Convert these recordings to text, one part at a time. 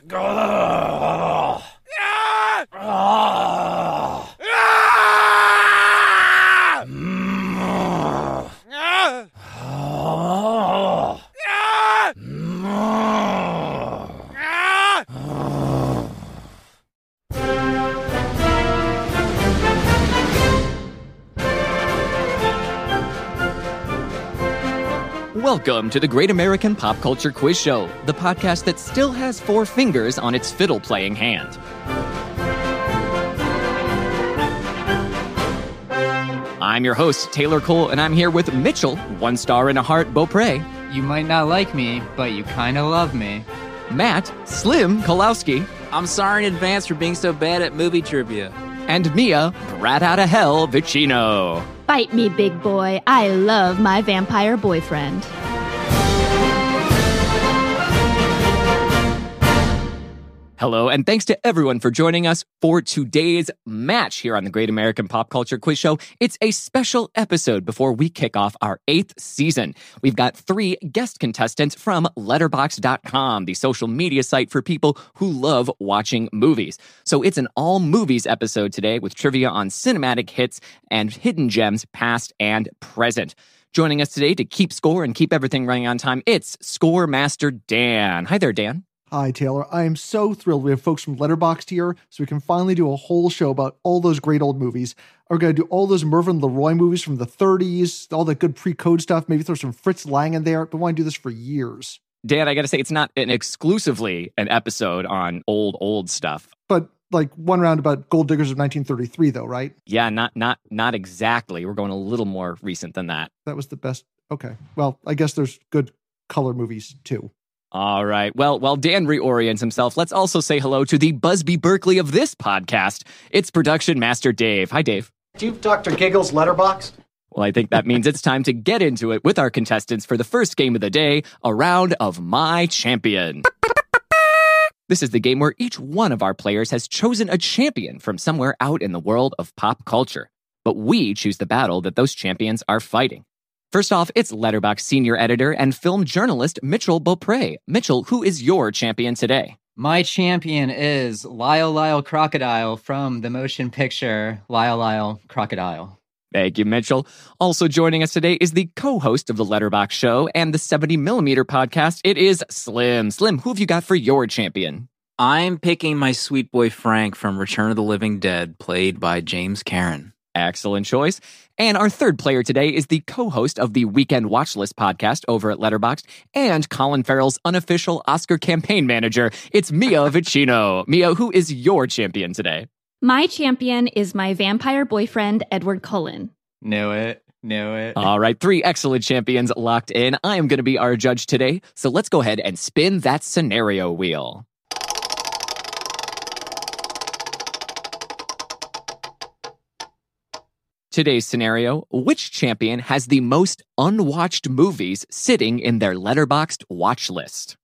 Welcome to the Great American Pop Culture Quiz Show, the podcast that still has 4 fingers on its fiddle-playing hand. I'm your host, Taylor Cole, and I'm here with Mitchell, 1 star and a heart Beaupre. You might not like me, but you kind of love me. Matt, Slim Kolowski. I'm sorry in advance for being so bad at movie trivia. And Mia, Brat Outta Hell Vicino. Bite me, big boy. I love my vampire boyfriend. Hello, and thanks to everyone for joining us for today's match here on the Great American Pop Culture Quiz Show. It's a special episode before we kick off our 8th season. We've got 3 guest contestants from Letterboxd.com, the social media site for people who love watching movies. So it's an all movies episode today with trivia on cinematic hits and hidden gems past and present. Joining us today to keep score and keep everything running on time, it's Score Master Dan. Hi there, Dan. Hi, Taylor. I am so thrilled we have folks from Letterboxd here, so we can finally do a whole show about all those great old movies. We're going to do all those Mervyn LeRoy movies from the 30s, all that good pre-code stuff, maybe throw some Fritz Lang in there. We want to do this for years. Dan, I got to say, it's not exclusively an episode on old stuff. But like one round about Gold Diggers of 1933, though, right? Yeah, not exactly. We're going a little more recent than that. That was the best. Okay. Well, I guess there's good color movies, too. All right. Well, while Dan reorients himself, let's also say hello to the Busby Berkeley of this podcast. It's production master Dave. Hi, Dave. Do you have Dr. Giggles Letterboxd? Well, I think that means it's time to get into it with our contestants for the first game of the day, a round of My Champion. This is the game where each one of our players has chosen a champion from somewhere out in the world of pop culture. But we choose the battle that those champions are fighting. First off, it's Letterboxd senior editor and film journalist Mitchell Beaupre. Mitchell, who is your champion today? My champion is Lyle Lyle Crocodile from the motion picture Lyle Lyle Crocodile. Thank you, Mitchell. Also joining us today is the co-host of the Letterboxd show and the 70mm podcast. It is Slim. Slim, who have you got for your champion? I'm picking my sweet boy Frank from Return of the Living Dead, played by James Karen. Excellent choice. And our third player today is the co-host of the Weekend Watchlist podcast over at Letterboxd and Colin Farrell's unofficial Oscar campaign manager. It's Mia Vicino. Mia, who is your champion today? My champion is my vampire boyfriend, Edward Cullen. Knew it. All right, 3 excellent champions locked in. I am going to be our judge today, so let's go ahead and spin that scenario wheel. Today's scenario, which champion has the most unwatched movies sitting in their Letterboxd watch list?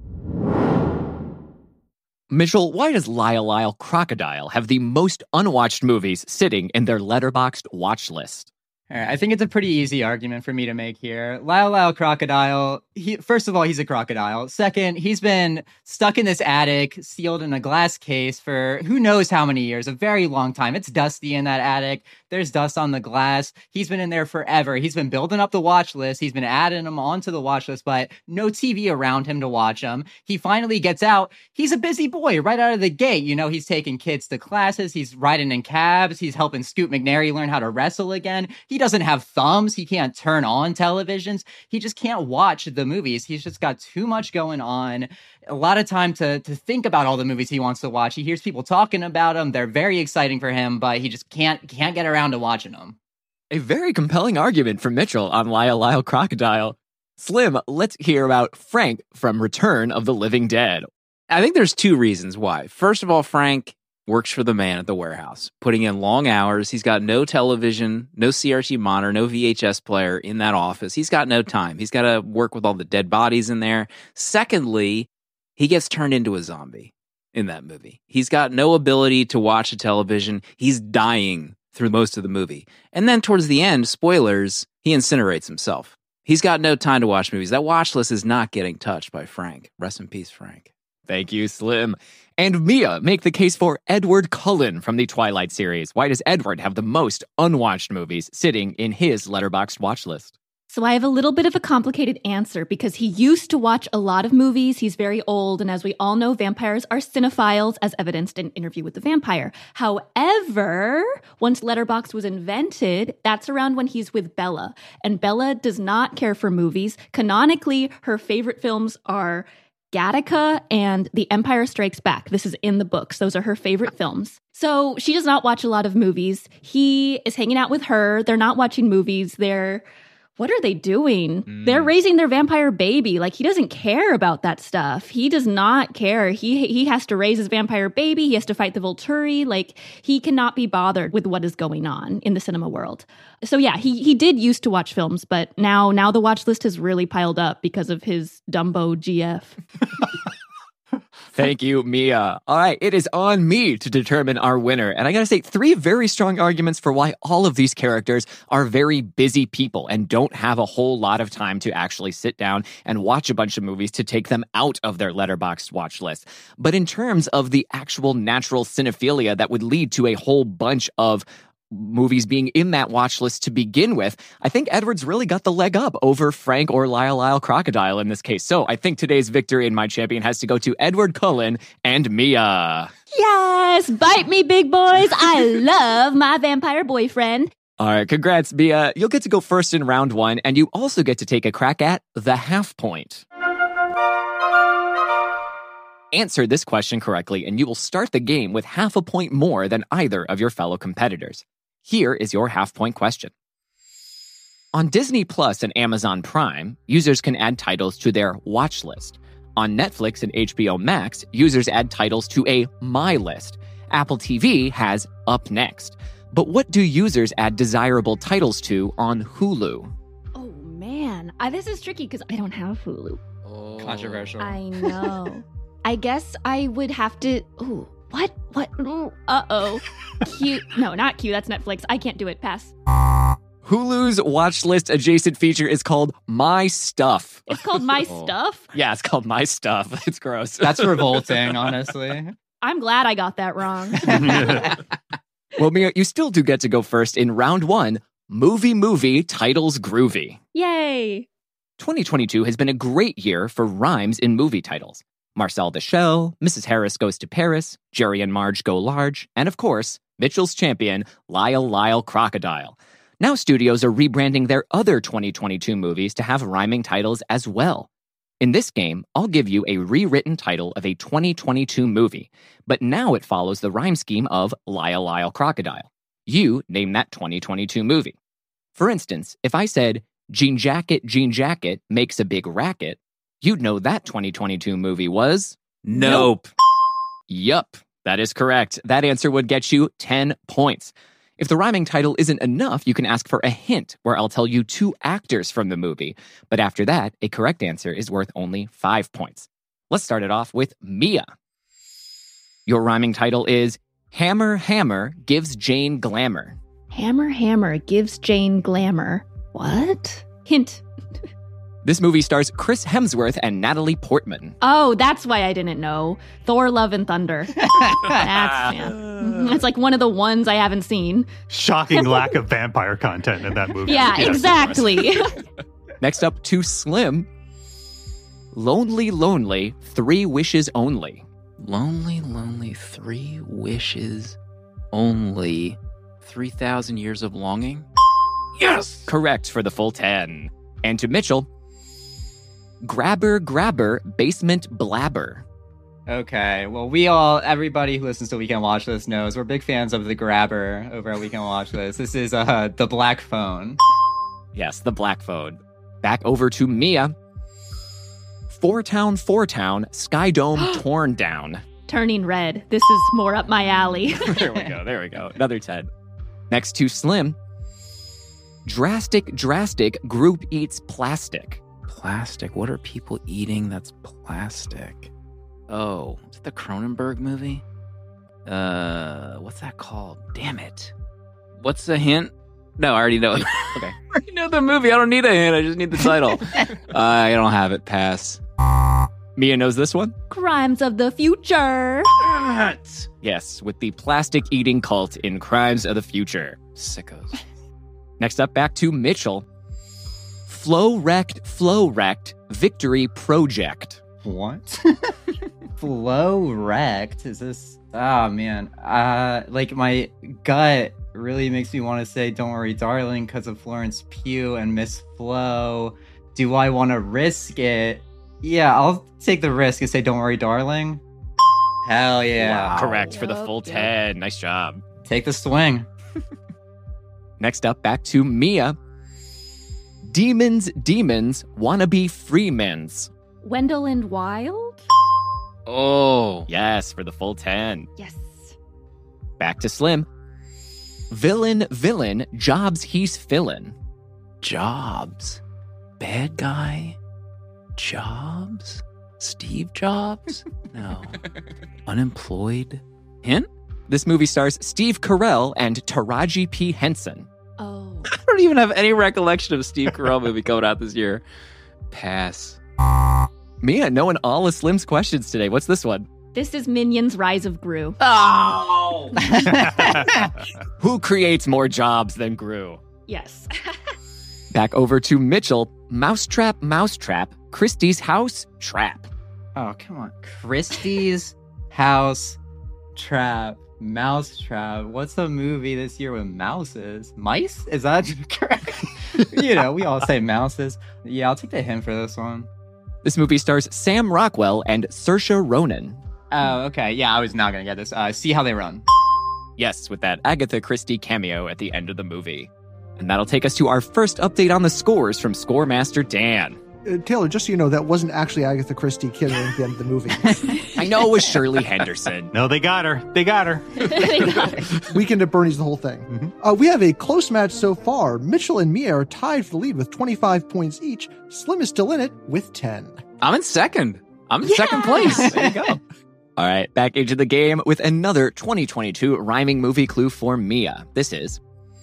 Mitchell, why does Lyle Lyle Crocodile have the most unwatched movies sitting in their Letterboxd watch list? All right, I think it's a pretty easy argument for me to make here. Lyle Lyle Crocodile, first of all, he's a crocodile. Second, he's been stuck in this attic, sealed in a glass case for who knows how many years, a very long time. It's dusty in that attic. There's dust on the glass. He's been in there forever. He's been building up the watch list. He's been adding them onto the watch list, but no TV around him to watch them. He finally gets out. He's a busy boy right out of the gate. You know, he's taking kids to classes. He's riding in cabs. He's helping Scoot McNairy learn how to wrestle again. He doesn't have thumbs. He can't turn on televisions. He just can't watch the movies. He's just got too much going on. A lot of time to think about all the movies he wants to watch. He hears people talking about them. They're very exciting for him, but he just can't get around to watching them. A very compelling argument from Mitchell on Lyle Lyle Crocodile. Slim, let's hear about Frank from Return of the Living Dead. I think there's 2 reasons why. First of all, Frank works for the man at the warehouse, putting in long hours. He's got no television, no CRT monitor, no VHS player in that office. He's got no time. He's got to work with all the dead bodies in there. Secondly, he gets turned into a zombie in that movie. He's got no ability to watch a television. He's dying through most of the movie. And then towards the end, spoilers, he incinerates himself. He's got no time to watch movies. That watch list is not getting touched by Frank. Rest in peace, Frank. Thank you, Slim. And Mia, make the case for Edward Cullen from the Twilight series. Why does Edward have the most unwatched movies sitting in his Letterboxd watch list? So I have a little bit of a complicated answer because he used to watch a lot of movies. He's very old. And as we all know, vampires are cinephiles, as evidenced in Interview with the Vampire. However, once Letterboxd was invented, that's around when he's with Bella. And Bella does not care for movies. Canonically, her favorite films are Gattaca and The Empire Strikes Back. This is in the books. Those are her favorite films. So she does not watch a lot of movies. He is hanging out with her. They're not watching movies. What are they doing? They're raising their vampire baby. Like, he doesn't care about that stuff. He does not care. He has to raise his vampire baby. He has to fight the Volturi. Like, he cannot be bothered with what is going on in the cinema world. So yeah, he did used to watch films, but now the watch list has really piled up because of his Dumbo GF. Thank you, Mia. All right, it is on me to determine our winner. And I gotta say, 3 very strong arguments for why all of these characters are very busy people and don't have a whole lot of time to actually sit down and watch a bunch of movies to take them out of their Letterboxd watch list. But in terms of the actual natural cinephilia that would lead to a whole bunch of movies being in that watch list to begin with, I think Edward's really got the leg up over Frank or Lyle Crocodile in this case. So I think today's victory in My Champion has to go to Edward Cullen and Mia. Yes, bite me, big boys. I love my vampire boyfriend. All right, congrats, Mia. You'll get to go first in round 1, and you also get to take a crack at the half point. Answer this question correctly, and you will start the game with half a point more than either of your fellow competitors. Here is your half-point question. On Disney Plus and Amazon Prime, users can add titles to their watch list. On Netflix and HBO Max, users add titles to a My List. Apple TV has Up Next. But what do users add desirable titles to on Hulu? Oh, man. This is tricky because I don't have Hulu. Controversial. I know. I guess I would have to... Ooh, what? Ooh, uh-oh. Q. No, not Q. That's Netflix. I can't do it. Pass. Hulu's watch list adjacent feature is called My Stuff. It's called My Stuff? Yeah, it's called My Stuff. It's gross. That's revolting, honestly. I'm glad I got that wrong. Well, Mia, you still do get to go first in round 1, Movie Titles Groovy. Yay. 2022 has been a great year for rhymes in movie titles. Marcel the Shell, Mrs. Harris Goes to Paris, Jerry and Marge Go Large, and of course, Mitchell's champion, Lyle Crocodile. Now studios are rebranding their other 2022 movies to have rhyming titles as well. In this game, I'll give you a rewritten title of a 2022 movie, but now it follows the rhyme scheme of Lyle Crocodile. You name that 2022 movie. For instance, if I said, Jean Jacket makes a big racket, you'd know that 2022 movie was... Nope. Yup, that is correct. That answer would get you 10 points. If the rhyming title isn't enough, you can ask for a hint where I'll tell you 2 actors from the movie. But after that, a correct answer is worth only 5 points. Let's start it off with Mia. Your rhyming title is Hammer Gives Jane Glamour. Hammer gives Jane glamour. What? Hint. This movie stars Chris Hemsworth and Natalie Portman. Oh, that's why I didn't know. Thor, Love, and Thunder. It's like one of the ones I haven't seen. Shocking lack of vampire content in that movie. Yeah, Yes, exactly. Next up to Slim. Lonely, 3 wishes only. Lonely, 3 wishes only. 3,000 years of longing? Yes! Correct for the full 10. And to Mitchell. Grabber, basement blabber. Okay, well, everybody who listens to Weekend Watch List knows we're big fans of the Grabber over at Weekend Watch List. This is the Black Phone. Yes, the Black Phone. Back over to Mia. Four Town, Sky Dome torn down. Turning red. This is more up my alley. There we go. Another 10. Next to Slim. Drastic, group eats plastic. Plastic? What are people eating that's plastic? Oh, is it the Cronenberg movie? What's that called? Damn it. What's the hint? No, I already know it. Okay. I already know the movie. I don't need a hint. I just need the title. I don't have it. Pass. Mia knows this one? Crimes of the Future. Yes, with the plastic-eating cult in Crimes of the Future. Sickos. Next up, back to Mitchell. Flow wrecked, Victory Project. What? Flow wrecked? Is this? Oh man. Like my gut really makes me want to say "Don't Worry, Darling" because of Florence Pugh and Miss Flo. Do I want to risk it? Yeah, I'll take the risk and say "Don't Worry, Darling." Hell yeah! Wow. Correct for the full Yep. 10. Nice job. Take the swing. Next up, back to Mia. Demons, wannabe freemans. Wendell and Wild. Oh. Yes, for the full 10. Yes. Back to Slim. Villain, jobs he's fillin'. Jobs. Bad guy. Jobs. Steve Jobs? No. Unemployed. Hint? This movie stars Steve Carell and Taraji P. Henson. Oh. I don't even have any recollection of a Steve Carell movie coming out this year. Pass. Mia, knowing all of Slim's questions today. What's this one? This is Minions: Rise of Gru. Oh! Who creates more jobs than Gru? Yes. Back over to Mitchell. Mousetrap, Christie's house, trap. Oh, come on. Christie's House Trap. Mouse Trap. What's a movie this year with mouses? Mice? Is that correct? We all say mouses. Yeah, I'll take the hint for this one. This movie stars Sam Rockwell and Saoirse Ronan. Oh, okay. Yeah, I was not going to get this. See How They Run. Yes, with that Agatha Christie cameo at the end of the movie. And that'll take us to our first update on the scores from Scoremaster Dan. Taylor, just so you know, that wasn't actually Agatha Christie killing at the end of the movie. I know it was Shirley Henderson. No, they got her. Weekend at Bernie's the whole thing. We have a close match so far. Mitchell and Mia are tied for the lead with 25 points each. Slim is still in it with 10. I'm in second. I'm in second place. There you go. All right, back into the game with another 2022 rhyming movie clue for Mia. This is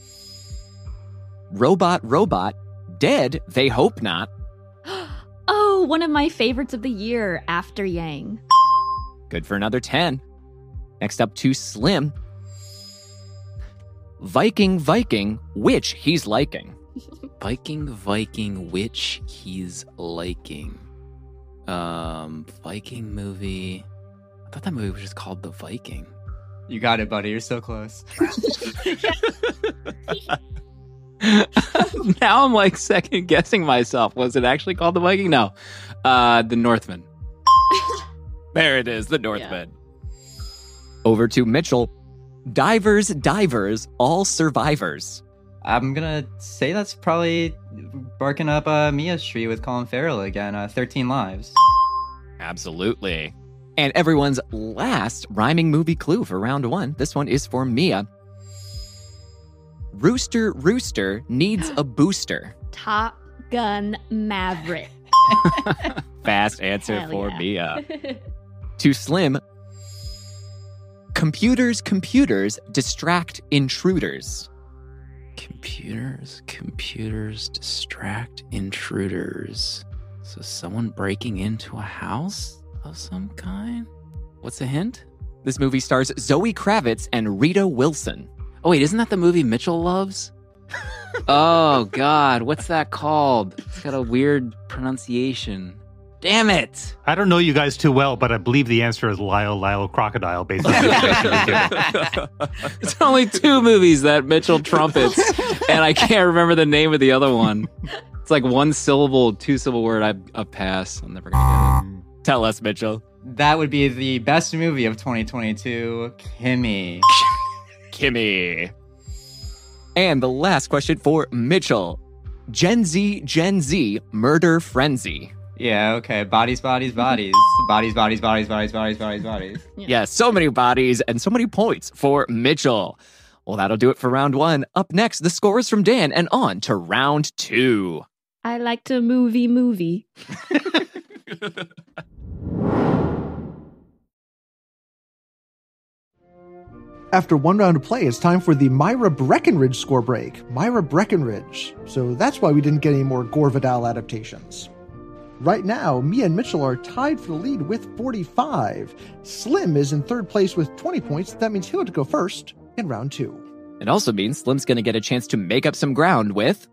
Robot, dead, they hope not. Oh, one of my favorites of the year, After Yang. Good for another 10. Next up to Slim. Viking, which he's liking. Viking, which he's liking. Viking movie. I thought that movie was just called The Viking. You got it, buddy. You're so close. Now I'm like second guessing myself. Was it actually called The Viking? No. The Northman. There it is, The Northman. Over to Mitchell. Divers, all survivors. I'm going to say that's probably barking up Mia Street with Colin Farrell again. 13 Lives. Absolutely. And everyone's last rhyming movie clue for round one. This one is for Mia. Rooster needs a booster. Top Gun Maverick. Fast answer Hell for yeah. Mia. To Slim. Computers distract intruders. Computers distract intruders. So someone breaking into a house of some kind? What's a hint? This movie stars Zoe Kravitz and Rita Wilson. Oh wait, isn't that the movie Mitchell loves? Oh God, what's that called? It's got a weird pronunciation. Damn it! I don't know you guys too well, but I believe the answer is Lyle Crocodile based on the information you've given. It's only two movies that Mitchell trumpets, and I can't remember the name of the other one. It's like one syllable, two syllable word. I pass. I'm never gonna get it. Tell us, Mitchell. That would be the best movie of 2022, Kimmy. Kimmy. And the last question for Mitchell. Gen Z, murder frenzy. Yeah, okay. Bodies. Bodies. Yeah, so many bodies and so many points for Mitchell. Well, that'll do it for round one. Up next, the scores from Dan and on to round two. I like to movie. After one round of play, it's time for the Myra Breckenridge score break. Myra Breckenridge. So that's why we didn't get any more Gore Vidal adaptations. Right now, Mia and Mitchell are tied for the lead with 45. Slim is in third place with 20 points. That means he'll have to go first in round 2. It also means Slim's going to get a chance to make up some ground with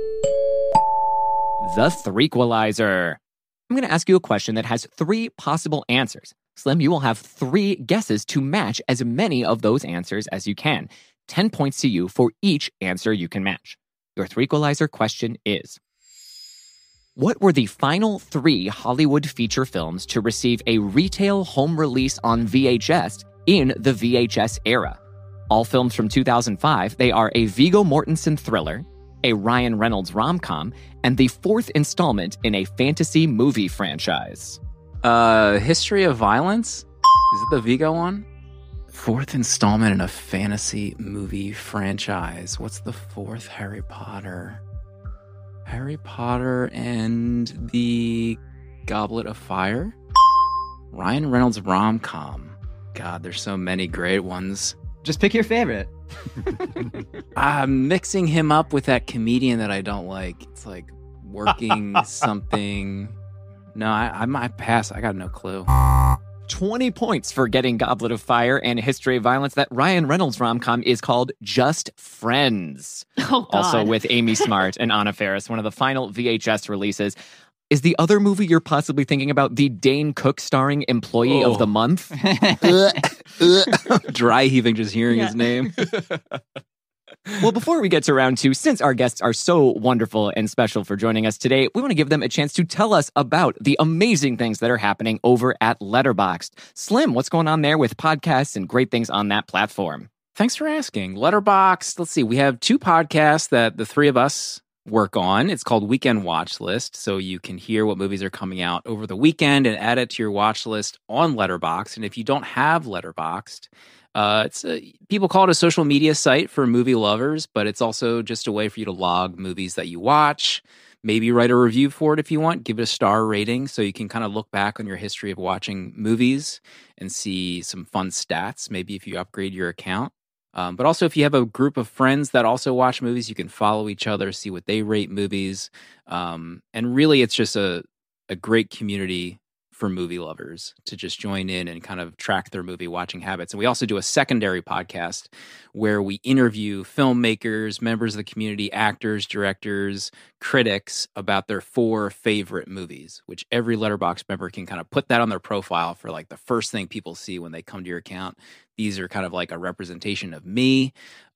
the Threequalizer. I'm going to ask you a question that has 3 possible answers. Slim, you will have 3 guesses to match as many of those answers as you can. 10 points to you for each answer you can match. Your Threequalizer question is, what were the final 3 Hollywood feature films to receive a retail home release on VHS in the VHS era? All films from 2005, they are a Viggo Mortensen thriller, a Ryan Reynolds rom-com, and the 4th installment in a fantasy movie franchise. History of Violence? Is it the Viggo one? 4th installment in a fantasy movie franchise. What's the 4th? Harry Potter. Harry Potter and the Goblet of Fire? Ryan Reynolds rom-com. God, there's so many great ones. Just pick your favorite. I'm mixing him up with that comedian that I don't like. It's like working something. No, I might pass. I got no clue. 20 points for getting Goblet of Fire and History of Violence. That Ryan Reynolds rom-com is called Just Friends. Oh, God. Also with Amy Smart and Anna Faris, one of the final VHS releases. Is the other movie you're possibly thinking about the Dane Cook starring Employee of the Month? Dry heaving just hearing his name. Well, before we get to round 2, since our guests are so wonderful and special for joining us today, we want to give them a chance to tell us about the amazing things that are happening over at Letterboxd. Slim, what's going on there with podcasts and great things on that platform? Thanks for asking. Letterboxd, let's see. We have 2 podcasts that the 3 of us work on. It's called Weekend Watch List, so you can hear what movies are coming out over the weekend and add it to your watch list on Letterboxd. And if you don't have Letterboxd, people call it a social media site for movie lovers, but it's also just a way for you to log movies that you watch. Maybe write a review for it if you want. Give it a star rating so you can kind of look back on your history of watching movies and see some fun stats, maybe if you upgrade your account. But also, if you have a group of friends that also watch movies, you can follow each other, see what they rate movies. And really, it's just a great community for movie lovers to just join in and kind of track their movie watching habits. And we also do a secondary podcast where we interview filmmakers, members of the community, actors, directors, critics about their 4 favorite movies, which every Letterboxd member can kind of put that on their profile for like the first thing people see when they come to your account. These are kind of like a representation of me.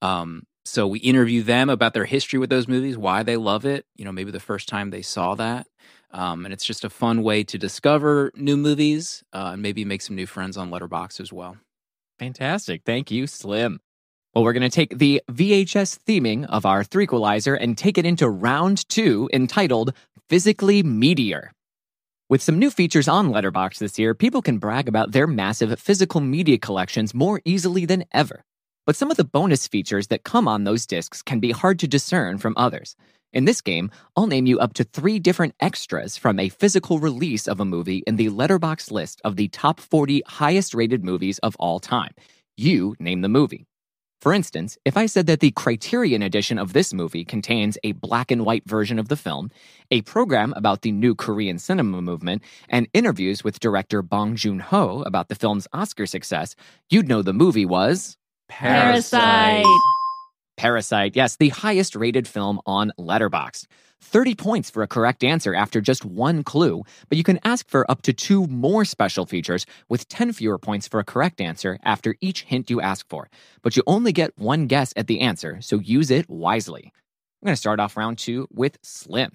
So we interview them about their history with those movies, why they love it, maybe the first time they saw that. And it's just a fun way to discover new movies and maybe make some new friends on Letterboxd as well. Fantastic. Thank you, Slim. Well, we're going to take the VHS theming of our Threequalizer and take it into round 2 entitled Physically Meatier. With some new features on Letterboxd this year, people can brag about their massive physical media collections more easily than ever. But some of the bonus features that come on those discs can be hard to discern from others. In this game, I'll name you up to 3 different extras from a physical release of a movie in the Letterboxd list of the top 40 highest-rated movies of all time. You name the movie. For instance, if I said that the Criterion edition of this movie contains a black and white version of the film, a program about the new Korean cinema movement, and interviews with director Bong Joon-ho about the film's Oscar success, you'd know the movie was... Parasite. Parasite, yes, the highest rated film on Letterboxd. 30 points for a correct answer after just 1 clue, but you can ask for up to 2 more special features with 10 fewer points for a correct answer after each hint you ask for. But you only get 1 guess at the answer, so use it wisely. I'm going to start off round 2 with Slim.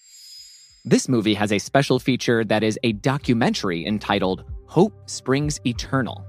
This movie has a special feature that is a documentary entitled Hope Springs Eternal.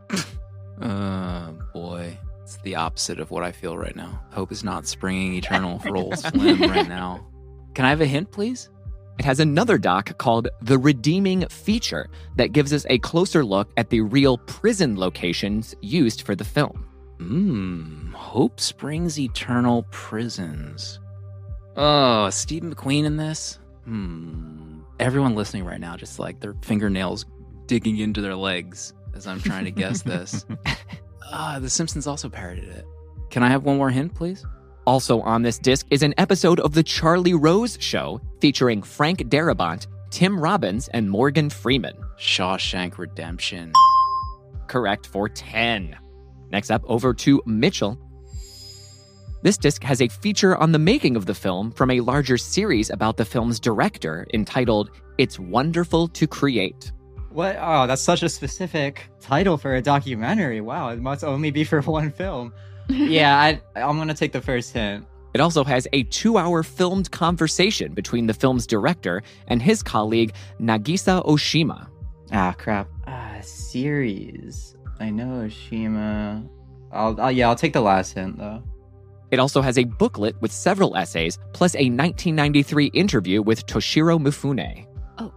Boy. It's the opposite of what I feel right now. Hope is not springing eternal for old Slim right now. Can I have a hint, please? It has another doc called The Redeeming Feature that gives us a closer look at the real prison locations used for the film. Hope Springs Eternal Prisons. Oh, Steve McQueen in this? Everyone listening right now, just like their fingernails digging into their legs as I'm trying to guess this. The Simpsons also parodied it. Can I have 1 more hint, please? Also on this disc is an episode of The Charlie Rose Show featuring Frank Darabont, Tim Robbins and Morgan Freeman. Shawshank Redemption. Correct for 10. Next up, over to Mitchell. This disc has a feature on the making of the film from a larger series about the film's director entitled It's Wonderful to Create. What? Oh, that's such a specific title for a documentary. Wow, it must only be for one film. Yeah, I'm going to take the first hint. It also has a 2-hour filmed conversation between the film's director and his colleague Nagisa Oshima. Ah, crap. Series. I know Oshima. I'll take the last hint, though. It also has a booklet with several essays, plus a 1993 interview with Toshiro Mifune. Oh.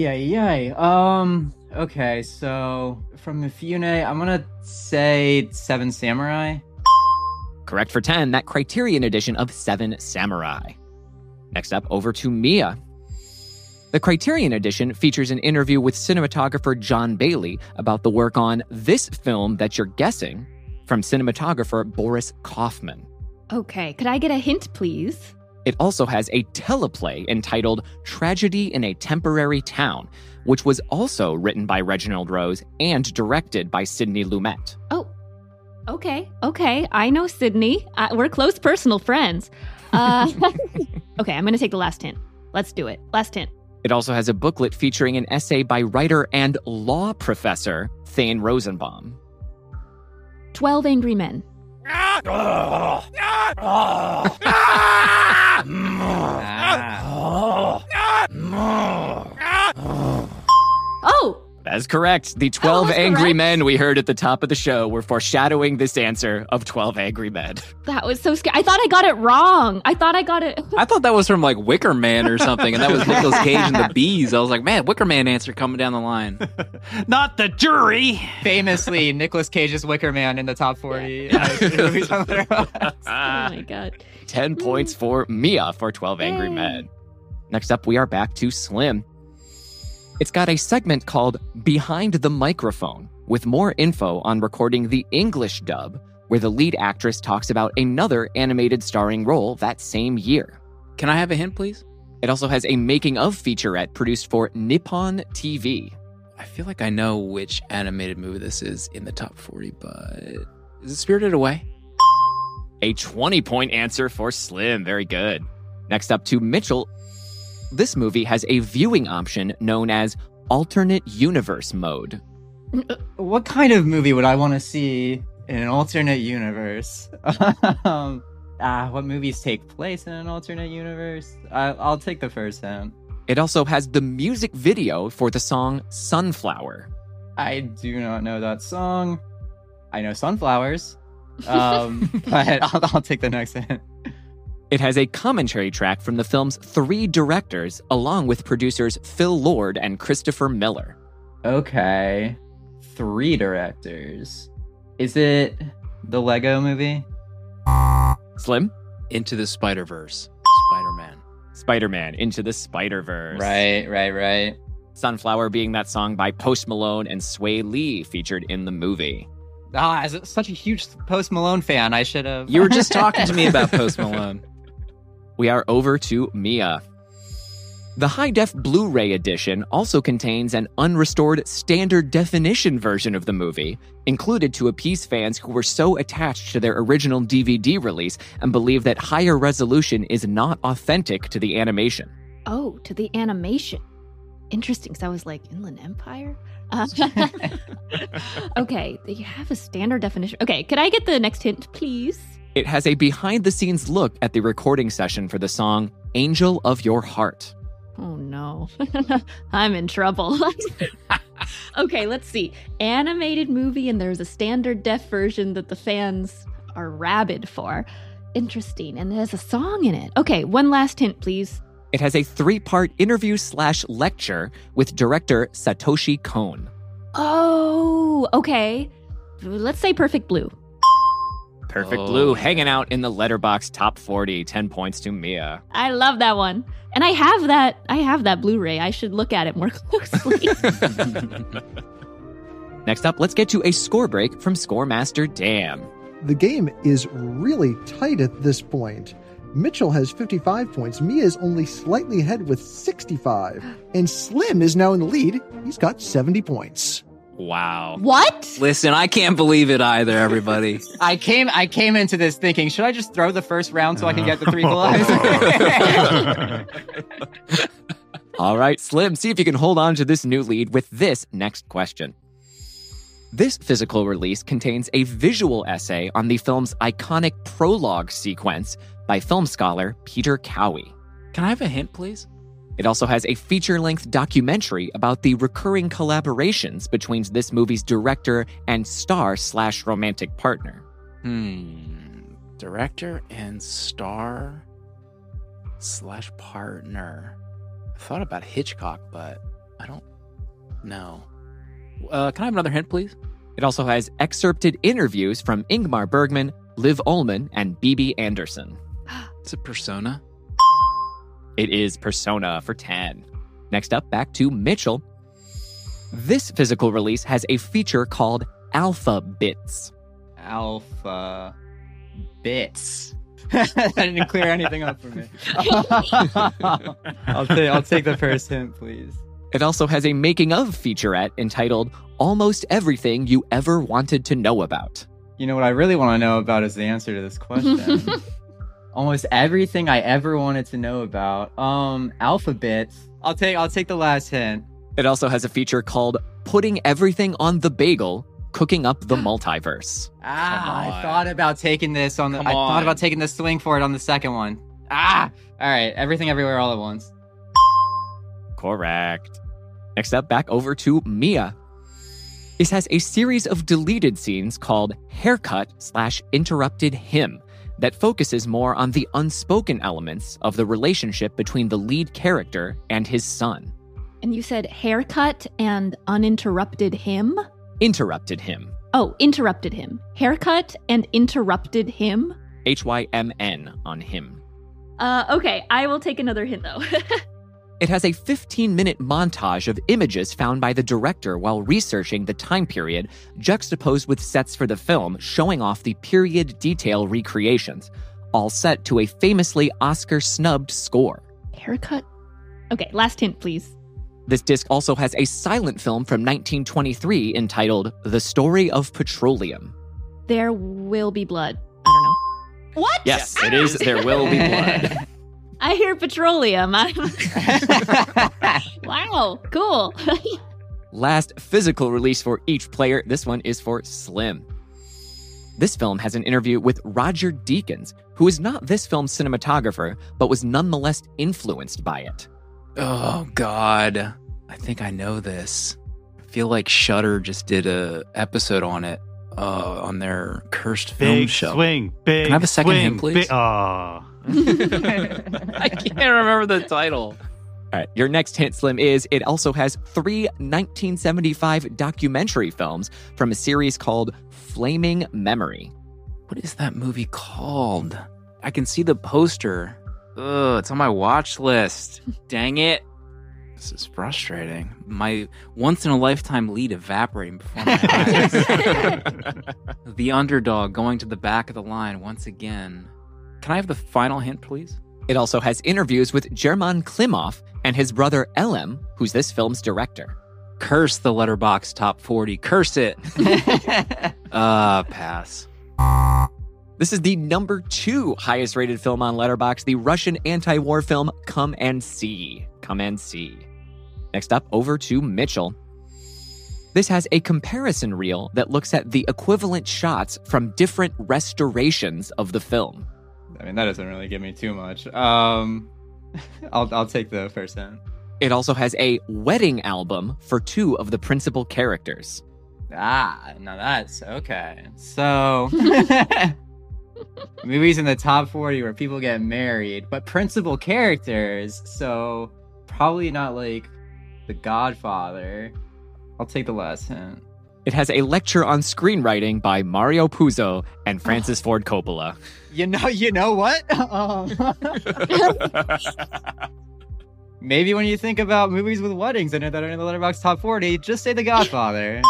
Okay, so from Mifune, I'm gonna say Seven Samurai. Correct for 10, that Criterion edition of Seven Samurai. Next up, over to Mia. The Criterion edition features an interview with cinematographer John Bailey about the work on this film that you're guessing from cinematographer Boris Kaufman. Okay, could I get a hint, please? It also has a teleplay entitled Tragedy in a Temporary Town, which was also written by Reginald Rose and directed by Sidney Lumet. Oh, okay. I know Sidney. We're close personal friends. Okay, I'm going to take the last hint. Let's do it. Last hint. It also has a booklet featuring an essay by writer and law professor Thane Rosenbaum. 12 Angry Men. Oh! That's correct. The 12 Angry correct. Men we heard at the top of the show were foreshadowing this answer of 12 Angry Men. That was so scary. I thought I got it wrong. I thought that was from like Wicker Man or something, and that was Nicolas Cage and the Bees. I was like, man, Wicker Man answer coming down the line. Not the jury. Famously, Nicolas Cage's Wicker Man in the top 40 movies on Letterboxd. Oh my God. 10 points for Mia for 12 Angry Men. Next up, we are back to Slim. It's got a segment called Behind the Microphone, with more info on recording the English dub, where the lead actress talks about another animated starring role that same year. Can I have a hint, please? It also has a making-of featurette produced for Nippon TV. I feel like I know which animated movie this is in the top 40, but is it Spirited Away? A 20-point answer for Slim. Very good. Next up to Mitchell. This movie has a viewing option known as alternate universe mode. What kind of movie would I want to see in an alternate universe? What movies take place in an alternate universe? I'll take the first hint. It also has the music video for the song Sunflower. I do not know that song. I know Sunflowers, but I'll take the next hint. It has a commentary track from the film's 3 directors, along with producers Phil Lord and Christopher Miller. Okay. 3 directors. Is it the Lego movie? Slim? Into the Spider-Verse. Spider-Man. Spider-Man, Into the Spider-Verse. Right. Sunflower being that song by Post Malone and Sway Lee featured in the movie. As such a huge Post Malone fan, I should have... You were just talking to me about Post Malone. We are over to Mia. The high-def Blu-ray edition also contains an unrestored standard definition version of the movie, included to appease fans who were so attached to their original DVD release and believe that higher resolution is not authentic to the animation. Oh, to the animation. Interesting, because I was like, Inland Empire? Okay, you have a standard definition. Okay, could I get the next hint, please? It has a behind-the-scenes look at the recording session for the song Angel of Your Heart. Oh no, I'm in trouble. Okay, let's see. Animated movie, and there's a standard def version that the fans are rabid for. Interesting, and there's a song in it. Okay, one last hint, please. It has a 3-part interview/lecture with director Satoshi Kon. Oh, okay. Let's say Perfect Blue. Perfect Blue, hanging out in the Letterboxd top 40. 10 points to Mia. I love that one. And I have that Blu-ray. I should look at it more closely. Next up, let's get to a score break from Scoremaster Dan. The game is really tight at this point. Mitchell has 55 points. Mia is only slightly ahead with 65. And Slim is now in the lead. He's got 70 points. Wow. What? Listen, I can't believe it either, everybody. I came into this thinking, should I just throw the first round so I can get the 3 equalizer? All right, Slim, see if you can hold on to this new lead with this next question. This physical release contains a visual essay on the film's iconic prologue sequence by film scholar Peter Cowie. Can I have a hint, please? It also has a feature-length documentary about the recurring collaborations between this movie's director and star/romantic partner. Director and star/partner. I thought about Hitchcock, but I don't know. Can I have another hint, please? It also has excerpted interviews from Ingmar Bergman, Liv Ullmann, and Bibi Andersson. Is it Persona? It is Persona for 10. Next up, back to Mitchell. This physical release has a feature called Alpha Bits. Alpha Bits. That didn't clear anything up for me. I'll take the first hint, please. It also has a making-of featurette entitled Almost Everything You Ever Wanted to Know About. You know what I really want to know about is the answer to this question. Almost everything I ever wanted to know about. Alphabets. I'll take the last hint. It also has a feature called Putting Everything on the Bagel, Cooking Up the Multiverse. I thought about taking this thought about taking the swing for it on the second one. All right. Everything Everywhere All at Once. Correct. Next up, back over to Mia. This has a series of deleted scenes called Haircut/Interrupted Him that focuses more on the unspoken elements of the relationship between the lead character and his son. And you said haircut and uninterrupted him? Interrupted Him. Oh, interrupted him. Haircut and interrupted him? HYMN on him. Okay, I will take another hint though. It has a 15-minute montage of images found by the director while researching the time period, juxtaposed with sets for the film, showing off the period detail recreations, all set to a famously Oscar-snubbed score. Haircut? Okay, last hint, please. This disc also has a silent film from 1923 entitled The Story of Petroleum. There Will Be Blood. I don't know. What? Yes, it is There Will Be Blood. I hear petroleum. Wow, cool. Last physical release for each player. This one is for Slim. This film has an interview with Roger Deakins, who is not this film's cinematographer, but was nonetheless influenced by it. Oh, God. I think I know this. I feel like Shudder just did a episode on it, on their cursed film Big show. swing, big Can I have a second swing, hint, please? I can't remember the title. All right, your next hint, Slim, is it also has 3 1975 documentary films from a series called Flaming Memory. What is that movie called? I can see the poster. Ugh, it's on my watch list. Dang it. This is frustrating. My once-in-a-lifetime lead evaporating before my eyes. The underdog going to the back of the line once again. Can I have the final hint, please? It also has interviews with German Klimov and his brother Elem, who's this film's director. Curse the Letterboxd Top 40. Curse it. Pass. This is the number 2 highest rated film on Letterboxd, the Russian anti-war film Come and See. Come and See. Next up, over to Mitchell. This has a comparison reel that looks at the equivalent shots from different restorations of the film. I mean, that doesn't really give me too much. I'll take the first hint. It also has a wedding album for 2 of the principal characters. Now that's okay. So, movies in the top 40 where people get married, but principal characters, so probably not like The Godfather. I'll take the last hint. It has a lecture on screenwriting by Mario Puzo and Francis Ford Coppola. You know what? Maybe when you think about movies with weddings in it that are in the Letterboxd Top 40, just say The Godfather.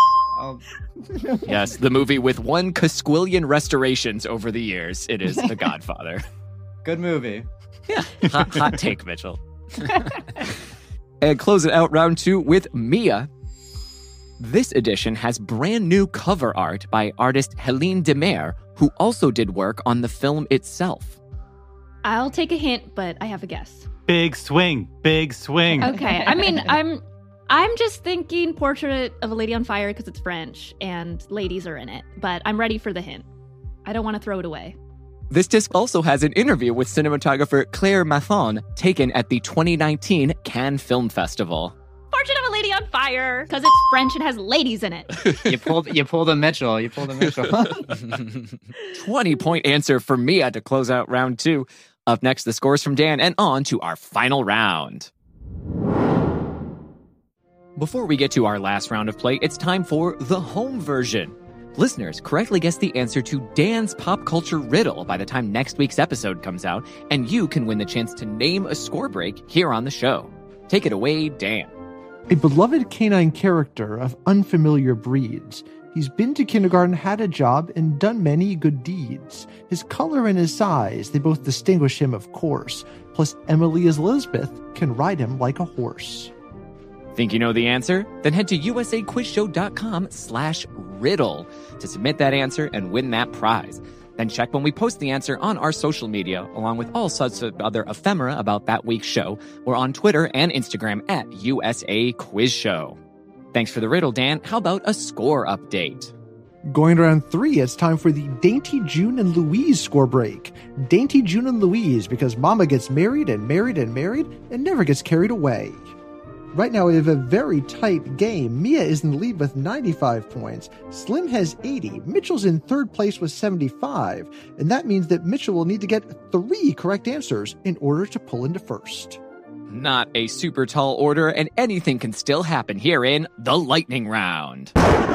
Yes, the movie with 1 quintillion restorations over the years. It is The Godfather. Good movie. Yeah, hot take, Mitchell. And close it out round 2 with Mia. This edition has brand new cover art by artist Helene Demer, who also did work on the film itself. I'll take a hint, but I have a guess. Big swing. Okay, I mean, I'm just thinking Portrait of a Lady on Fire because it's French and ladies are in it, but I'm ready for the hint. I don't want to throw it away. This disc also has an interview with cinematographer Claire Mathon taken at the 2019 Cannes Film Festival. Portrait of a Lady on Fire because it's French and has ladies in it. You pulled a Mitchell. 20-point answer for Mia to close out round 2. Up next, the scores from Dan, and on to our final round. Before we get to our last round of play, it's time for the home version. Listeners, correctly guess the answer to Dan's pop culture riddle by the time next week's episode comes out, and you can win the chance to name a score break here on the show. Take it away, Dan. A beloved canine character of unfamiliar breeds. He's been to kindergarten, had a job, and done many good deeds. His color and his size, they both distinguish him, of course. Plus, Emily as Lisbeth can ride him like a horse. Think you know the answer? Then head to usaquizshow.com/riddle to submit that answer and win that prize. Then check when we post the answer on our social media, along with all sorts of other ephemera about that week's show. We're on Twitter and Instagram at USA Quiz Show. Thanks for the riddle, Dan. How about a score update? Going to round 3, it's time for the Dainty June and Louise score break. Dainty June and Louise, because Mama gets married and married and married and never gets carried away. Right now, we have a very tight game. Mia is in the lead with 95 points. Slim has 80. Mitchell's in third place with 75. And that means that Mitchell will need to get 3 correct answers in order to pull into first. Not a super tall order, and anything can still happen here in the lightning round.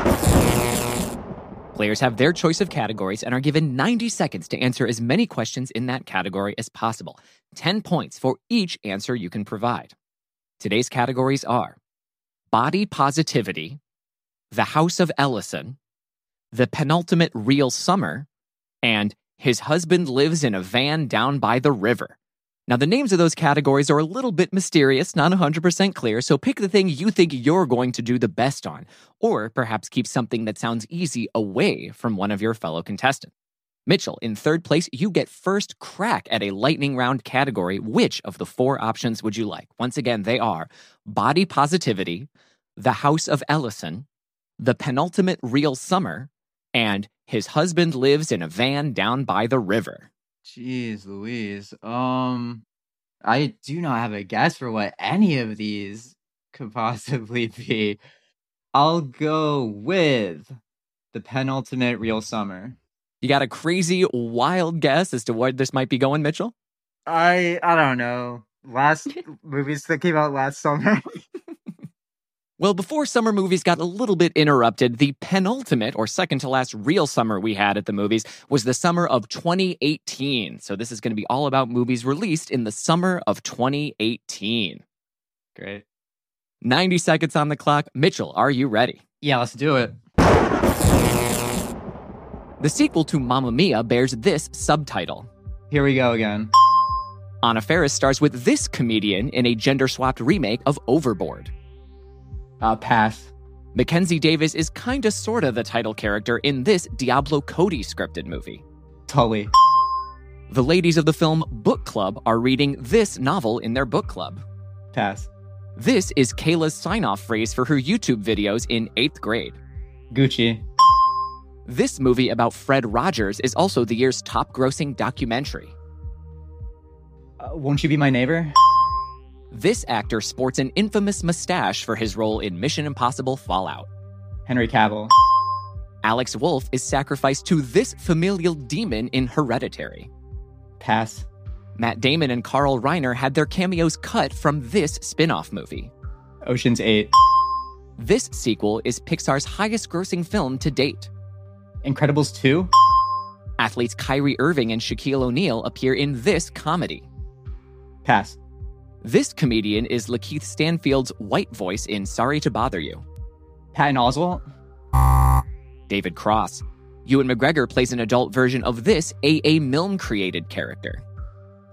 Players have their choice of categories and are given 90 seconds to answer as many questions in that category as possible. 10 points for each answer you can provide. Today's categories are Body Positivity, The House of Ellison, The Penultimate Real Summer, and His Husband Lives in a Van Down by the River. Now, the names of those categories are a little bit mysterious, not 100% clear, so pick the thing you think you're going to do the best on, or perhaps keep something that sounds easy away from one of your fellow contestants. Mitchell, in third place, you get first crack at a lightning round category. Which of the 4 options would you like? Once again, they are Body Positivity, The House of Ellison, The Penultimate Real Summer, and His Husband Lives in a Van Down by the River. Jeez Louise. I do not have a guess for what any of these could possibly be. I'll go with The Penultimate Real Summer. You got a crazy, wild guess as to where this might be going, Mitchell? I don't know. Last movies that came out last summer. Well, before summer movies got a little bit interrupted, the penultimate or second to last real summer we had at the movies was the summer of 2018. So this is going to be all about movies released in the summer of 2018. Great. 90 seconds on the clock. Mitchell, are you ready? Yeah, let's do it. The sequel to Mamma Mia bears this subtitle. Here we go again. Anna Faris stars with this comedian in a gender-swapped remake of Overboard. Pass. Mackenzie Davis is kinda sorta the title character in this Diablo Cody scripted movie. Tully. The ladies of the film Book Club are reading this novel in their book club. Pass. This is Kayla's sign-off phrase for her YouTube videos in 8th grade. Gucci. This movie about Fred Rogers is also the year's top-grossing documentary. Won't You Be My Neighbor? This actor sports an infamous mustache for his role in Mission Impossible Fallout. Henry Cavill. Alex Wolff is sacrificed to this familial demon in Hereditary. Pass. Matt Damon and Carl Reiner had their cameos cut from this spin-off movie. Ocean's 8. This sequel is Pixar's highest-grossing film to date. Incredibles 2. Athletes Kyrie Irving and Shaquille O'Neal appear in this comedy. Pass. This comedian is Lakeith Stanfield's white voice in Sorry to Bother You. Patton Oswalt. David Cross. Ewan McGregor plays an adult version of this A.A. Milne-created character.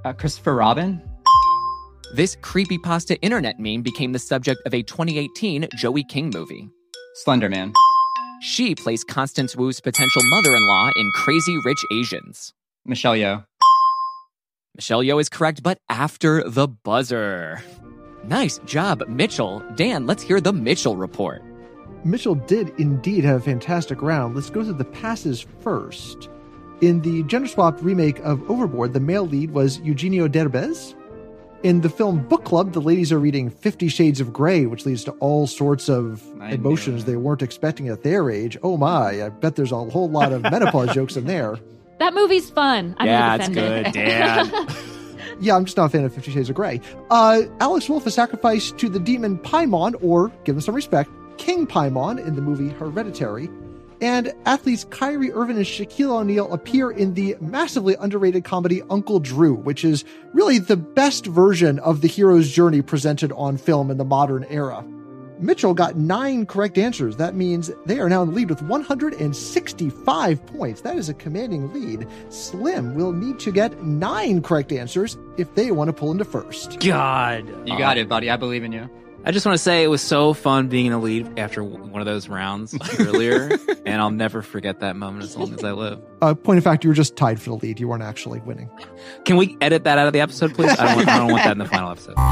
Christopher Robin? This creepypasta internet meme became the subject of a 2018 Joey King movie. Slender Man. She plays Constance Wu's potential mother-in-law in Crazy Rich Asians. Michelle Yeoh. Michelle Yeoh is correct, but after the buzzer. Nice job, Mitchell. Dan, let's hear the Mitchell report. Mitchell did indeed have a fantastic round. Let's go through the passes first. In the gender-swapped remake of Overboard, the male lead was Eugenio Derbez. In the film Book Club, the ladies are reading 50 Shades of Grey, which leads to all sorts of emotions they weren't expecting at their age. Oh my, I bet there's a whole lot of menopause jokes in there. That movie's fun. I'm yeah, gonna it's defend good, Dan. Yeah, I'm just not a fan of 50 Shades of Grey. Alex Wolff is sacrificed to the demon Paimon, or, give him some respect, King Paimon in the movie Hereditary. And athletes Kyrie Irving and Shaquille O'Neal appear in the massively underrated comedy Uncle Drew, which is really the best version of the hero's journey presented on film in the modern era. Mitchell got 9 correct answers. That means they are now in the lead with 165 points. That is a commanding lead. Slim will need to get 9 correct answers if they want to pull into first. God. You got it, buddy. I believe in you. I just want to say it was so fun being in the lead after one of those rounds earlier, and I'll never forget that moment as long as I live. Point of fact, you were just tied for the lead. You weren't actually winning. Can we edit that out of the episode, please? I don't want that in the final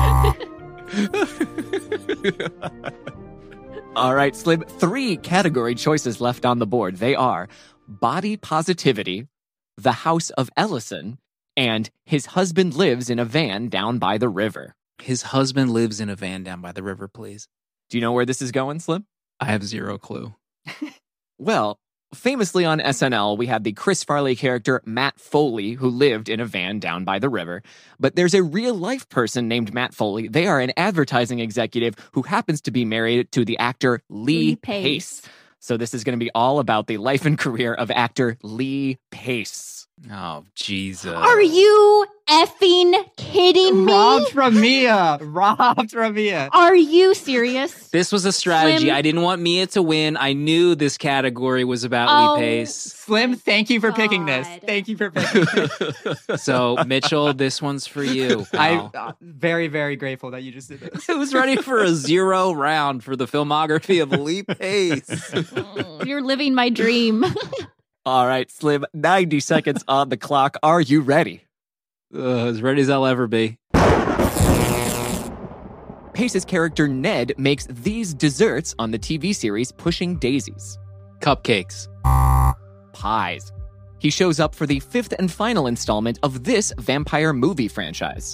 episode. All right, Slim, 3 category choices left on the board. They are Body Positivity, The House of Ellison, and His Husband Lives in a Van Down by the River. His husband lives in a van down by the river, please. Do you know where this is going, Slim? I have zero clue. Well, famously on SNL, we had the Chris Farley character Matt Foley, who lived in a van down by the river. But there's a real-life person named Matt Foley. They are an advertising executive who happens to be married to the actor Lee Pace. So this is going to be all about the life and career of actor Lee Pace. Oh, Jesus. Are you effing kidding me? Robbed from Mia. Robbed from Mia. Are you serious? This was a strategy. Slim? I didn't want Mia to win. I knew this category was about Lee Pace. Slim, thank you for picking this. Thank you for picking this. So, Mitchell, this one's for you. I'm very, very grateful that you just did this. I was ready for a 0 round for the filmography of Lee Pace. You're living my dream. All right, Slim, 90 seconds on the clock. Are you ready? As ready as I'll ever be. Pace's character Ned makes these desserts on the TV series Pushing Daisies. Cupcakes. Pies. He shows up for the 5th and final installment of this vampire movie franchise.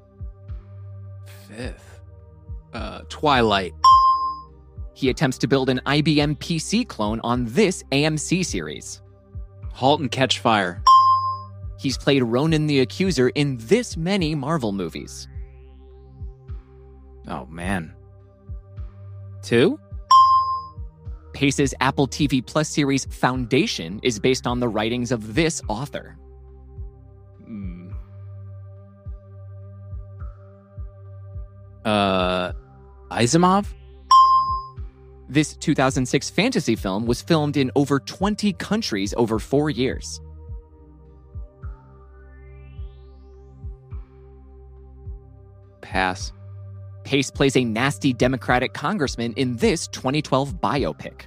5th. Twilight. He attempts to build an IBM PC clone on this AMC series. Halt and Catch Fire. He's played Ronan the Accuser in this many Marvel movies. Oh, man. 2? Pace's Apple TV Plus series Foundation is based on the writings of this author. Asimov? This 2006 fantasy film was filmed in over 20 countries over 4 years. Pass. Pace plays a nasty Democratic congressman in this 2012 biopic.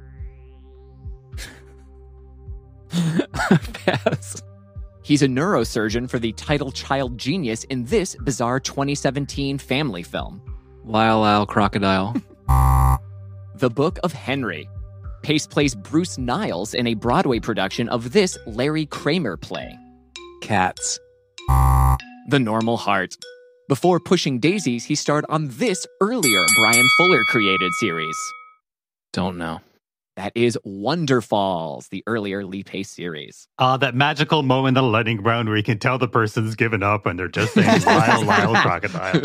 Pass. He's a neurosurgeon for the title Child Genius in this bizarre 2017 family film. Lyle Lyle Crocodile. The Book of Henry. Pace plays Bruce Niles in a Broadway production of this Larry Kramer play. Cats. The Normal Heart. Before Pushing Daisies, he starred on this earlier Brian Fuller created series. Don't know. That is Wonderfalls, the earlier Lee Pace series. That magical moment in the lightning round where you can tell the person's given up and they're just saying Lyle, Lyle, Crocodile.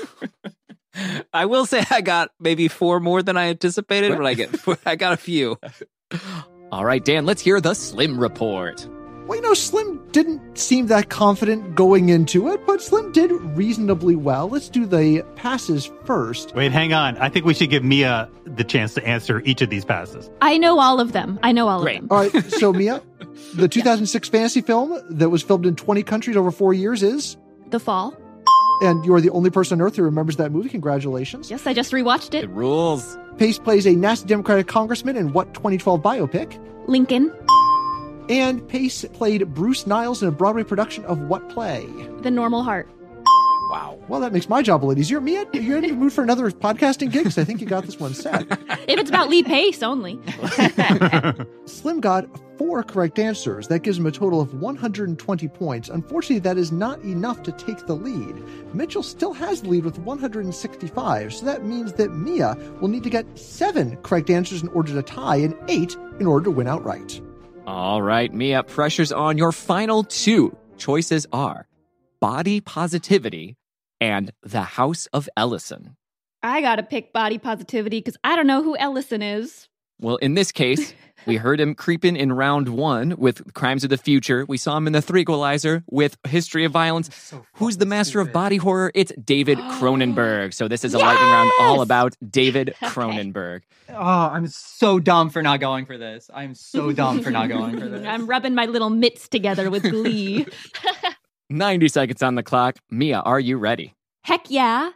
I will say I got maybe 4 more than I anticipated, but I got a few. All right, Dan, let's hear the Slim report. Well, Slim didn't seem that confident going into it, but Slim did reasonably well. Let's do the passes first. Wait, hang on. I think we should give Mia the chance to answer each of these passes. I know all of them. Great. Them. All right, so Mia, the 2006 fantasy film that was filmed in 20 countries over 4 years is? The Fall. And you are the only person on Earth who remembers that movie. Congratulations. Yes, I just rewatched it. It rules. Pace plays a nasty Democratic congressman in what 2012 biopic? Lincoln. And Pace played Bruce Niles in a Broadway production of what play? The Normal Heart. Wow. Well, that makes my job a little easier. Mia, you're in the mood for another podcasting gig? Because I think you got this one set. If it's about Lee Pace only. Slim got 4 correct answers. That gives him a total of 120 points. Unfortunately, that is not enough to take the lead. Mitchell still has the lead with 165, so that means that Mia will need to get 7 correct answers in order to tie and 8 in order to win outright. All right, Mia, pressure's on. Your final 2 choices are body positivity and the House of Ellison. I gotta pick body positivity because I don't know who Ellison is. Well, in this case, we heard him creeping in round 1 with Crimes of the Future. We saw him in the Threequalizer with History of Violence. Who's the master of body horror? It's David Cronenberg. So this is a lightning round all about David Cronenberg. Oh, I'm so dumb for not going for this. I'm so dumb for not going for this. I'm rubbing my little mitts together with glee. 90 seconds on the clock. Mia, are you ready? Heck yeah.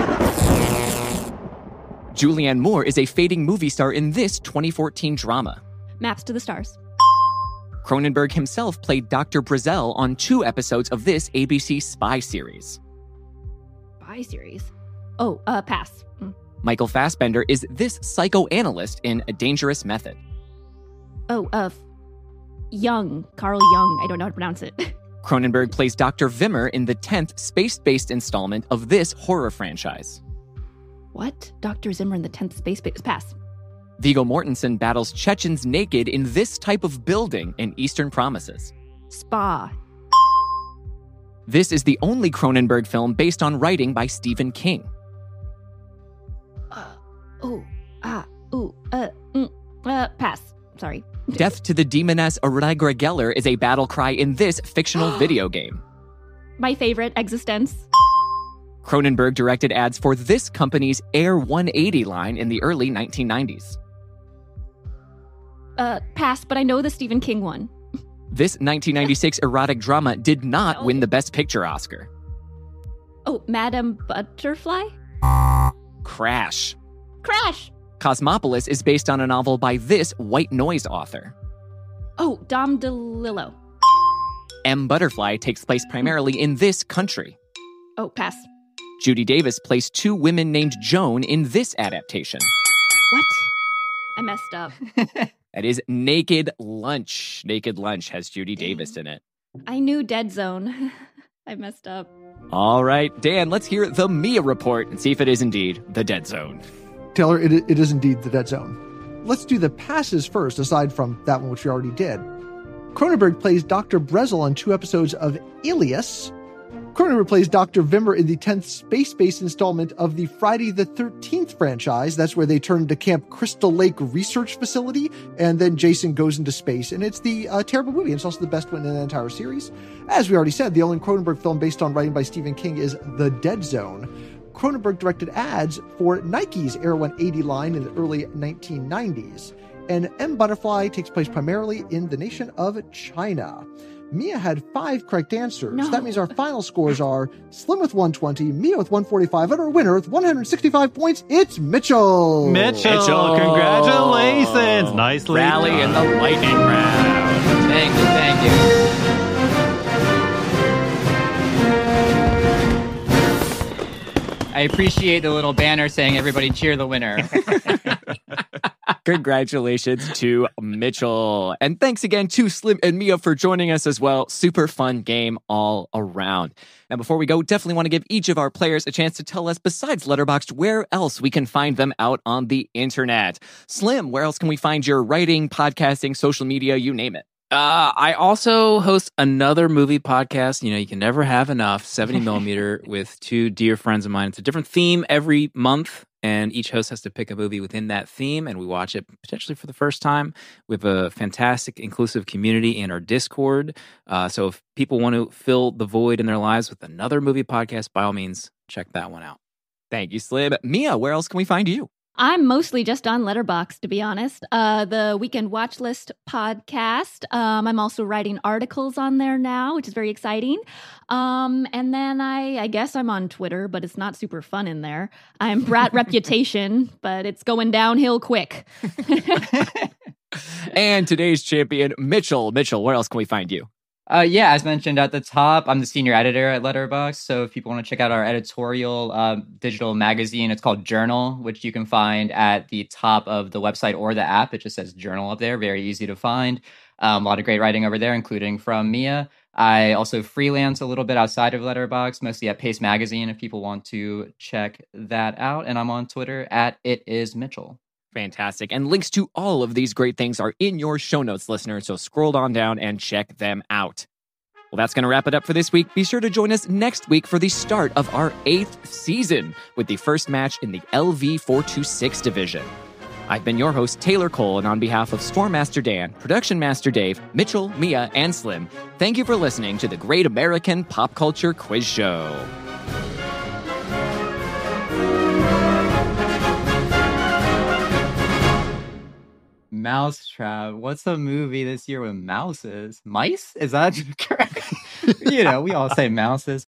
Julianne Moore is a fading movie star in this 2014 drama. Maps to the Stars. Cronenberg himself played Dr. Brazel on 2 episodes of this ABC spy series. Spy series. Oh, pass. Michael Fassbender is this psychoanalyst in A Dangerous Method. Oh, Young. Carl Jung. I don't know how to pronounce it. Cronenberg plays Dr. Vimmer in the 10th space-based installment of this horror franchise. What? Dr. Zimmer in the 10th Space Base. Pass. Viggo Mortensen battles Chechens naked in this type of building in Eastern Promises. Spa. This is the only Cronenberg film based on writing by Stephen King. Pass. Sorry. Death to the Demoness Allegra Geller is a battle cry in this fictional video game. My favorite, Existence. Cronenberg directed ads for this company's Air 180 line in the early 1990s. Pass, but I know the Stephen King one. This 1996 erotic drama did not win the Best Picture Oscar. Oh, Madame Butterfly? Crash. Crash! Cosmopolis is based on a novel by this white noise author. Oh, Dom DeLillo. M. Butterfly takes place primarily in this country. Oh, pass. Judy Davis plays 2 women named Joan in this adaptation. What? I messed up. That is Naked Lunch. Naked Lunch has Judy Davis in it. I knew Dead Zone. I messed up. All right, Dan, let's hear the Mia report and see if it is indeed the Dead Zone. Taylor, it is indeed the Dead Zone. Let's do the passes first, aside from that one which we already did. Cronenberg plays Dr. Brazel on 2 episodes of Alias. Cronenberg plays Dr. Vimmer in the 10th space-based installment of the Friday the 13th franchise. That's where they turn to Camp Crystal Lake Research Facility, and then Jason goes into space. And it's the terrible movie. It's also the best one in the entire series. As we already said, the only Cronenberg film based on writing by Stephen King is The Dead Zone. Cronenberg directed ads for Nike's Air 180 line in the early 1990s. And M. Butterfly takes place primarily in the nation of China. Mia had 5 correct answers. No. That means our final scores are Slim with 120, Mia with 145, and our winner with 165 points, it's Mitchell. Mitchell, congratulations. Nicely Rally done. in the lightning round. Thank you, thank you. I appreciate the little banner saying everybody cheer the winner. Congratulations to Mitchell. And thanks again to Slim and Mia for joining us as well. Super fun game all around. Now, before we go, definitely want to give each of our players a chance to tell us, besides Letterboxd, where else we can find them out on the internet. Slim, where else can we find your writing, podcasting, social media, you name it? I also host another movie podcast. You know, you can never have enough, 70 millimeter, with 2 dear friends of mine. It's a different theme every month, and each host has to pick a movie within that theme, and we watch it potentially for the first time. We have a fantastic, inclusive community in our Discord. So if people want to fill the void in their lives with another movie podcast, by all means, check that one out. Thank you, Slim. Mia, where else can we find you? I'm mostly just on Letterboxd, to be honest. The Weekend Watch List podcast. I'm also writing articles on there now, which is very exciting. And then I guess I'm on Twitter, but it's not super fun in there. I'm Brat Reputation, but it's going downhill quick. And today's champion, Mitchell. Mitchell, where else can we find you? Yeah, as mentioned at the top, I'm the senior editor at Letterboxd. So if people want to check out our editorial digital magazine, it's called Journal, which you can find at the top of the website or the app. It just says Journal up there. Very easy to find. A lot of great writing over there, including from Mia. I also freelance a little bit outside of Letterboxd, mostly at Pace Magazine if people want to check that out. And I'm on Twitter at @itismitchell. Fantastic. And links to all of these great things are in your show notes, listeners. So scroll on down and check them out. Well, that's going to wrap it up for this week. Be sure to join us next week for the start of our 8th season with the first match in the LV426 division. I've been your host, Taylor Cole, and on behalf of Storm Master Dan, Production Master Dave, Mitchell, Mia, and Slim, thank you for listening to the Great American Pop Culture Quiz Show. Mousetrap. What's a movie this year with mouses? Mice? Is that correct? We all say mouses.